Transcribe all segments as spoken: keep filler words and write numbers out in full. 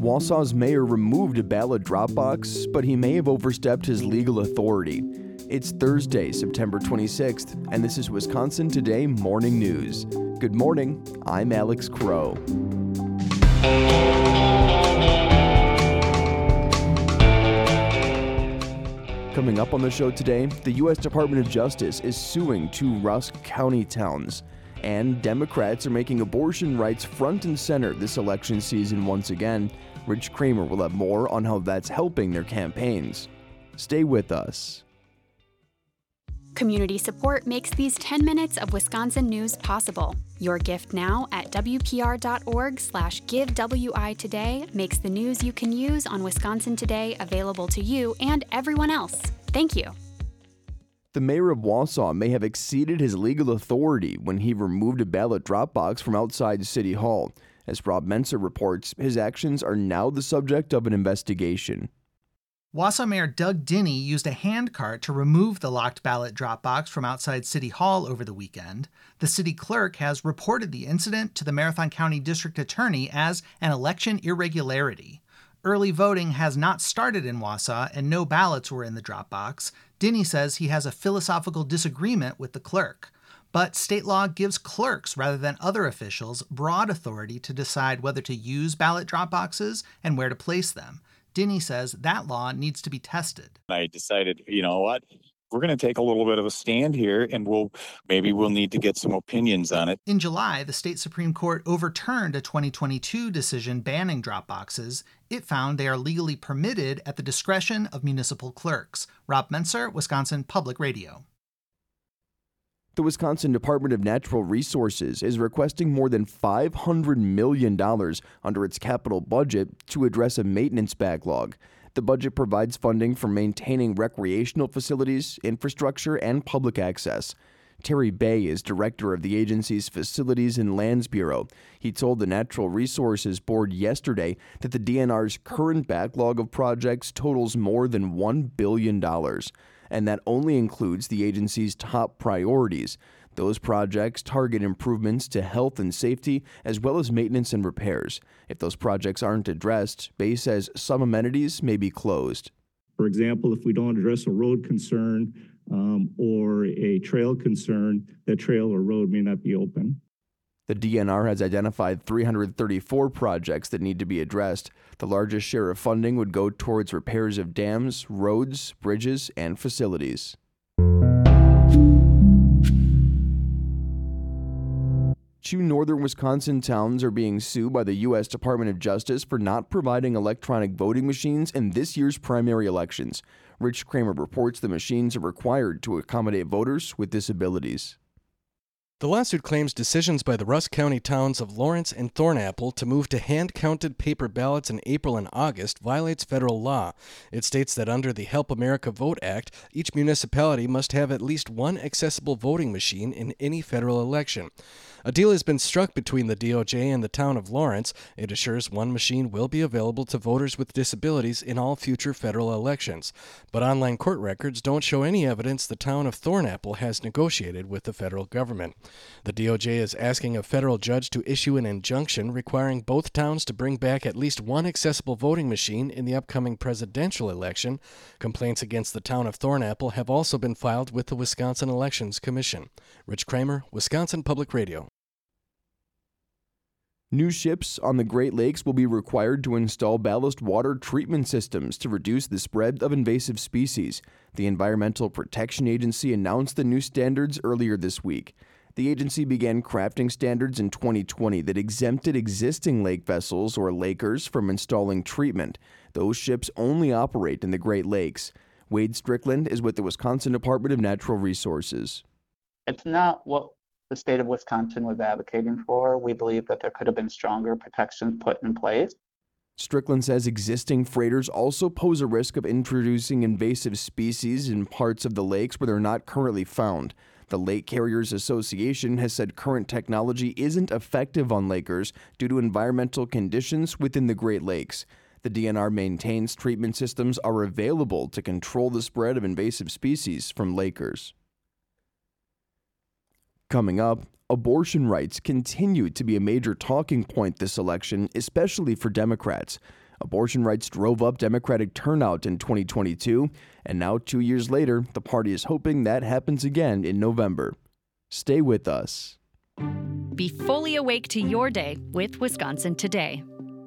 Wausau's mayor removed a ballot drop box, but he may have overstepped his legal authority. It's Thursday, September twenty-sixth, and this is Wisconsin Today Morning News. Good morning, I'm Alex Crow. Coming up on the show today, the U S Department of Justice is suing two Rusk County towns, and Democrats are making abortion rights front and center this election season once again. Rich Kramer will have more on how that's helping their campaigns. Stay with us. Community support makes these ten minutes of Wisconsin news possible. Your gift now at W P R dot org slash give W I today makes the news you can use on Wisconsin Today available to you and everyone else. Thank you. The mayor of Wausau may have exceeded his legal authority when he removed a ballot drop box from outside City Hall. As Rob Menser reports, his actions are now the subject of an investigation. Wausau Mayor Doug Dinny used a handcart to remove the locked ballot drop box from outside City Hall over the weekend. The city clerk has reported the incident to the Marathon County District Attorney as an election irregularity. Early voting has not started in Wausau and no ballots were in the drop box. Dinny says he has a philosophical disagreement with the clerk. But state law gives clerks, rather than other officials, broad authority to decide whether to use ballot drop boxes and where to place them. Dinny says that law needs to be tested. I decided, you know what, we're going to take a little bit of a stand here and we'll maybe we'll need to get some opinions on it. In July, the state Supreme Court overturned a twenty twenty-two decision banning drop boxes. It found they are legally permitted at the discretion of municipal clerks. Rob Menser, Wisconsin Public Radio. The Wisconsin Department of Natural Resources is requesting more than five hundred million dollars under its capital budget to address a maintenance backlog. The budget provides funding for maintaining recreational facilities, infrastructure, and public access. Terry Bay is director of the agency's Facilities and Lands Bureau. He told the Natural Resources Board yesterday that the D N R's current backlog of projects totals more than one billion dollars. And that only includes the agency's top priorities. Those projects target improvements to health and safety, as well as maintenance and repairs. If those projects aren't addressed, Bay says some amenities may be closed. For example, if we don't address a road concern um, or a trail concern, that trail or road may not be open. The D N R has identified three hundred thirty-four projects that need to be addressed. The largest share of funding would go towards repairs of dams, roads, bridges, and facilities. Two northern Wisconsin towns are being sued by the U S Department of Justice for not providing electronic voting machines in this year's primary elections. Rich Kramer reports the machines are required to accommodate voters with disabilities. The lawsuit claims decisions by the Rusk County towns of Lawrence and Thornapple to move to hand-counted paper ballots in April and August violates federal law. It states that under the Help America Vote Act, each municipality must have at least one accessible voting machine in any federal election. A deal has been struck between the D O J and the town of Lawrence. It assures one machine will be available to voters with disabilities in all future federal elections. But online court records don't show any evidence the town of Thornapple has negotiated with the federal government. The D O J is asking a federal judge to issue an injunction requiring both towns to bring back at least one accessible voting machine in the upcoming presidential election. Complaints against the town of Thornapple have also been filed with the Wisconsin Elections Commission. Rich Kramer, Wisconsin Public Radio. New ships on the Great Lakes will be required to install ballast water treatment systems to reduce the spread of invasive species. The Environmental Protection Agency announced the new standards earlier this week. The agency began crafting standards in twenty twenty that exempted existing lake vessels or lakers from installing treatment. Those ships only operate in the Great Lakes. Wade Strickland is with the Wisconsin Department of Natural Resources. It's not what the state of Wisconsin was advocating for. We believe that there could have been stronger protections put in place. Strickland says existing freighters also pose a risk of introducing invasive species in parts of the lakes where they're not currently found. The Lake Carriers Association has said current technology isn't effective on lakers due to environmental conditions within the Great Lakes. The D N R maintains treatment systems are available to control the spread of invasive species from lakers. Coming up, abortion rights continue to be a major talking point this election, especially for Democrats. Abortion rights drove up Democratic turnout in twenty twenty-two, and now two years later, the party is hoping that happens again in November. Stay with us. Be fully awake to your day with Wisconsin Today.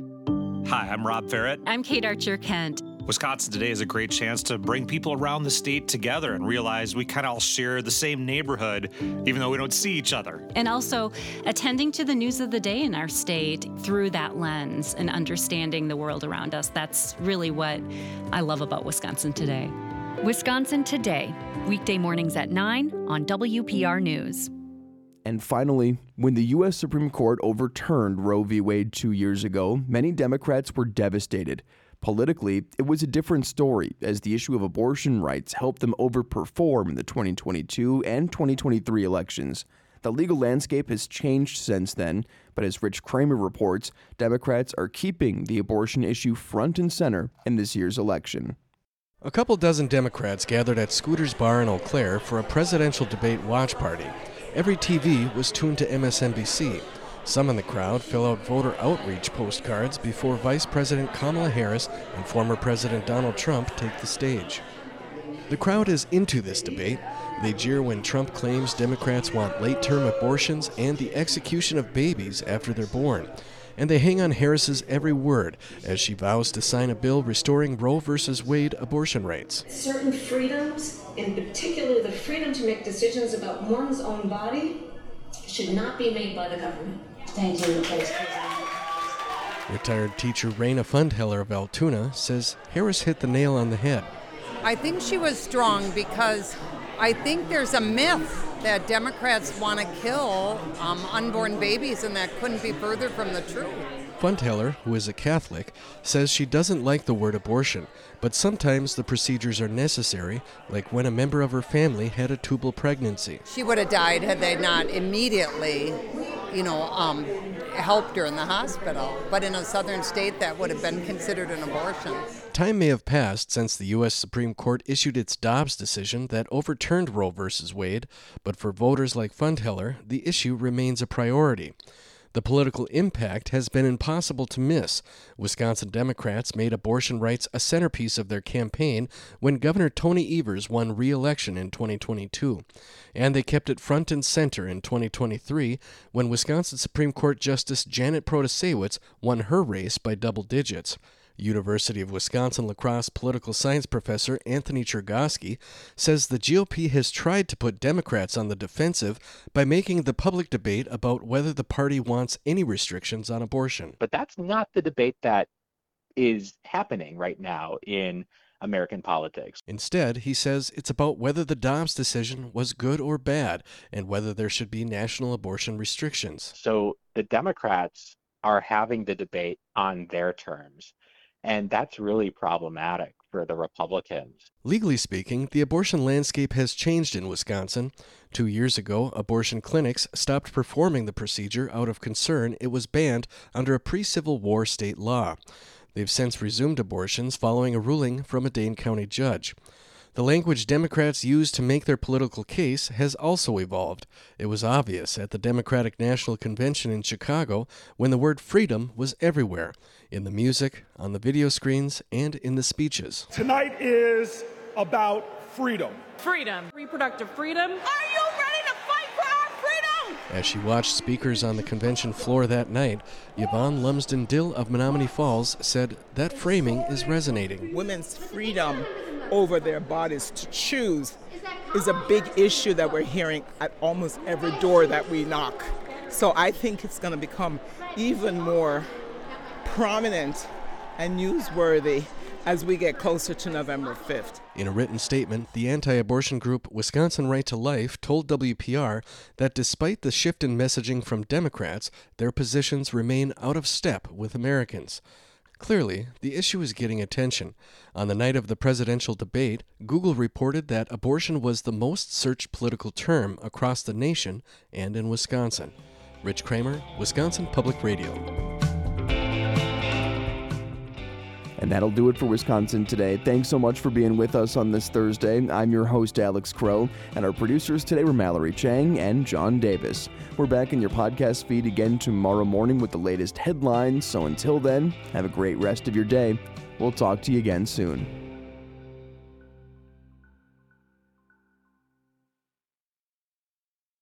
Hi, I'm Rob Ferret. I'm Kate Archer-Kent. Wisconsin Today is a great chance to bring people around the state together and realize we kind of all share the same neighborhood, even though we don't see each other. And also attending to the news of the day in our state through that lens and understanding the world around us. That's really what I love about Wisconsin Today. Wisconsin Today, weekday mornings at nine on W P R News. And finally, when the U S Supreme Court overturned Roe v. Wade two years ago, many Democrats were devastated. Politically, it was a different story, as the issue of abortion rights helped them overperform in the twenty twenty-two and twenty twenty-three elections. The legal landscape has changed since then, but as Rich Kramer reports, Democrats are keeping the abortion issue front and center in this year's election. A couple dozen Democrats gathered at Scooter's Bar in Eau Claire for a presidential debate watch party. Every T V was tuned to M S N B C. Some in the crowd fill out voter outreach postcards before Vice President Kamala Harris and former President Donald Trump take the stage. The crowd is into this debate. They jeer when Trump claims Democrats want late-term abortions and the execution of babies after they're born. And they hang on Harris's every word as she vows to sign a bill restoring Roe v. Wade abortion rights. Certain freedoms, in particular the freedom to make decisions about one's own body, should not be made by the government. Thank you, Vice President. Retired teacher Raina Fundheller of Altoona says Harris hit the nail on the head. I think she was strong because I think there's a myth that Democrats want to kill um, unborn babies, and that couldn't be further from the truth. Fundheller, who is a Catholic, says she doesn't like the word abortion, but sometimes the procedures are necessary, like when a member of her family had a tubal pregnancy. She would have died had they not immediately, you know, um, helped her in the hospital. But in a southern state, that would have been considered an abortion. Time may have passed since the U S Supreme Court issued its Dobbs decision that overturned Roe v. Wade, but for voters like Fundheller, the issue remains a priority. The political impact has been impossible to miss. Wisconsin Democrats made abortion rights a centerpiece of their campaign when Governor Tony Evers won re-election in twenty twenty-two. And they kept it front and center in twenty twenty-three when Wisconsin Supreme Court Justice Janet Protasiewicz won her race by double digits. University of Wisconsin La Crosse political science professor Anthony Chergosky says the G O P has tried to put Democrats on the defensive by making the public debate about whether the party wants any restrictions on abortion. But that's not the debate that is happening right now in American politics. Instead, he says it's about whether the Dobbs decision was good or bad and whether there should be national abortion restrictions. So the Democrats are having the debate on their terms. And that's really problematic for the Republicans. Legally speaking, the abortion landscape has changed in Wisconsin. Two years ago, abortion clinics stopped performing the procedure out of concern it was banned under a pre-Civil War state law. They've since resumed abortions following a ruling from a Dane County judge. The language Democrats use to make their political case has also evolved. It was obvious at the Democratic National Convention in Chicago when the word freedom was everywhere, in the music, on the video screens, and in the speeches. Tonight is about freedom. Freedom. Reproductive freedom. Are you ready to fight for our freedom? As she watched speakers on the convention floor that night, Yvonne Lumsden Dill of Menominee Falls said that framing is resonating. Women's freedom over their bodies to choose is a big issue that we're hearing at almost every door that we knock. So I think it's going to become even more prominent and newsworthy as we get closer to November fifth. In a written statement, the anti-abortion group Wisconsin Right to Life told W P R that despite the shift in messaging from Democrats, their positions remain out of step with Americans. Clearly, the issue is getting attention. On the night of the presidential debate, Google reported that abortion was the most searched political term across the nation and in Wisconsin. Rich Kramer, Wisconsin Public Radio. And that'll do it for Wisconsin Today. Thanks so much for being with us on this Thursday. I'm your host, Alex Crow, and our producers today were Mallory Chang and John Davis. We're back in your podcast feed again tomorrow morning with the latest headlines, so until then, have a great rest of your day. We'll talk to you again soon.